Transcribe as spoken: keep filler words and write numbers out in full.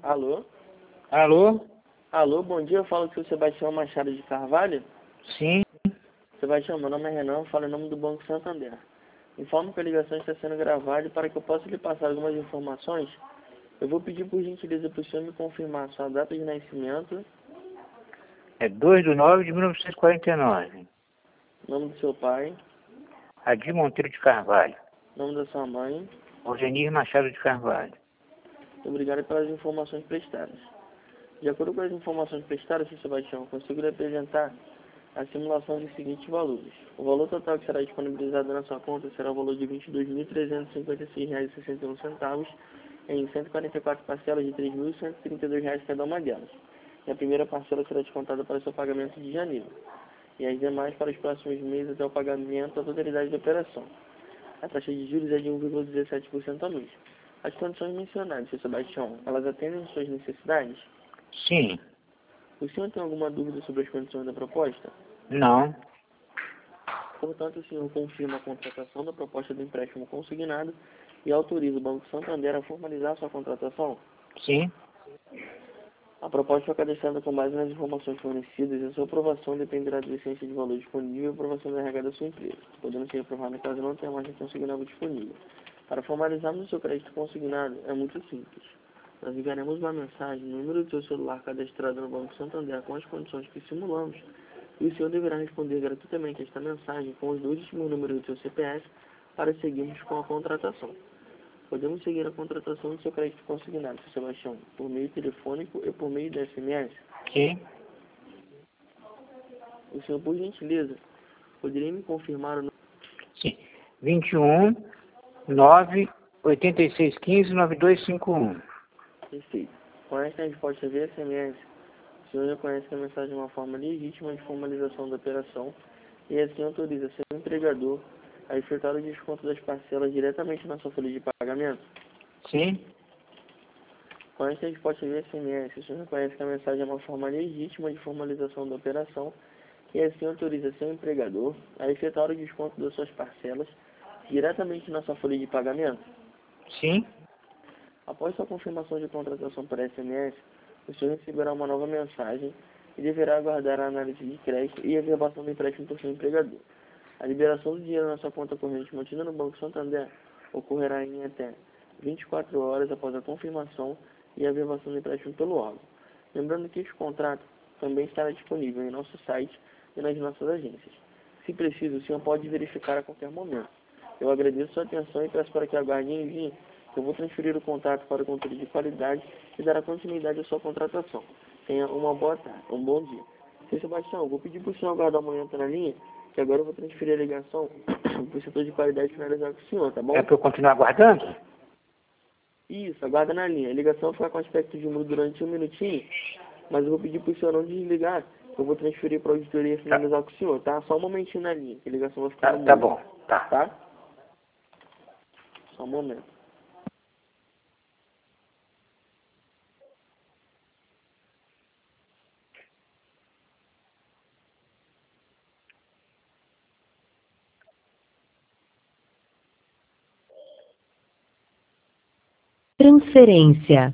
Alô? Alô? Alô, bom dia, eu falo com o Sebastião Machado de Carvalho. Sim. Sebastião, meu nome é Renan, eu falo em nome do Banco Santander. Informo que a ligação está sendo gravada e para que eu possa lhe passar algumas informações, eu vou pedir por gentileza para o senhor me confirmar sua data de nascimento, É dois de nove de mil novecentos e quarenta e nove. nome do seu pai, Adir Monteiro de Carvalho. nome da sua mãe. Orgenir Machado de Carvalho. Muito obrigado pelas informações prestadas. De acordo com as informações prestadas, senhor Sebastião, consigo lhe apresentar a simulação dos seguintes valores. O valor total que será disponibilizado na sua conta será o valor de vinte e dois mil trezentos e cinquenta e seis reais e sessenta e um centavos em cento e quarenta e quatro parcelas de três mil cento e trinta e dois reais cada uma delas. E a primeira parcela será descontada para o seu pagamento de janeiro. E as demais para os próximos meses até o pagamento da totalidade da operação. A taxa de juros é de um vírgula dezessete por cento ao mês. As condições mencionadas, senhor Sebastião, elas atendem às suas necessidades? Sim. O senhor tem alguma dúvida sobre as condições da proposta? Não. Portanto, o senhor confirma a contratação da proposta do empréstimo consignado e autoriza o Banco Santander a formalizar sua contratação? Sim. A proposta foi cadastrada com base nas informações fornecidas e a sua aprovação dependerá da licença de valor disponível e aprovação da R H da sua empresa, podendo ser aprovada caso não tenha margem consignada disponível. Para formalizarmos o seu crédito consignado, é muito simples. Nós enviaremos uma mensagem no número do seu celular cadastrado no Banco Santander com as condições que simulamos e o senhor deverá responder gratuitamente esta mensagem com os dois últimos números do seu C P F para seguirmos com a contratação. Podemos seguir a contratação do seu crédito consignado, senhor Sebastião, por meio telefônico e por meio de S M S. Sim. O senhor, por gentileza, poderia me confirmar o número? Sim. vinte e um, nove, oitenta e seis, quinze, noventa e dois cinquenta e um. Perfeito. Com esta resposta via S M S, o senhor reconhece que a mensagem é uma forma legítima de formalização da operação e assim autoriza seu empregador a efetuar o desconto das parcelas diretamente na sua folha de pagamento? Sim. Com esta resposta via S M S, o senhor reconhece que a mensagem é uma forma legítima de formalização da operação e assim autoriza seu empregador a efetuar o desconto das suas parcelas diretamente na sua folha de pagamento? Sim. Após sua confirmação de contratação por S M S, o senhor receberá uma nova mensagem e deverá aguardar a análise de crédito e a averbação do empréstimo por seu empregador. A liberação do dinheiro na sua conta corrente mantida no Banco Santander ocorrerá em até vinte e quatro horas após a confirmação e a averbação do empréstimo pelo órgão. Lembrando que este contrato também estará disponível em nosso site e nas nossas agências. Se preciso, o senhor pode verificar a qualquer momento. Eu agradeço sua atenção e peço para que aguarde em linha, que eu vou transferir o contato para o controle de qualidade e dará continuidade à sua contratação. Tenha uma boa tarde, um bom dia. Seu Sebastião, eu vou pedir para o senhor aguardar um momento na linha, que agora eu vou transferir a ligação para o setor de qualidade finalizar com o senhor, tá bom? É para eu continuar aguardando? Isso, aguarda na linha. A ligação vai ficar com aspecto de mudo durante um minutinho, mas eu vou pedir para o senhor não desligar, que eu vou transferir para a auditoria finalizar com o senhor, tá? Só um momentinho na linha, que a ligação vai ficar Tá, no tá mudo, bom. Tá. tá? Só um momento. Transferência.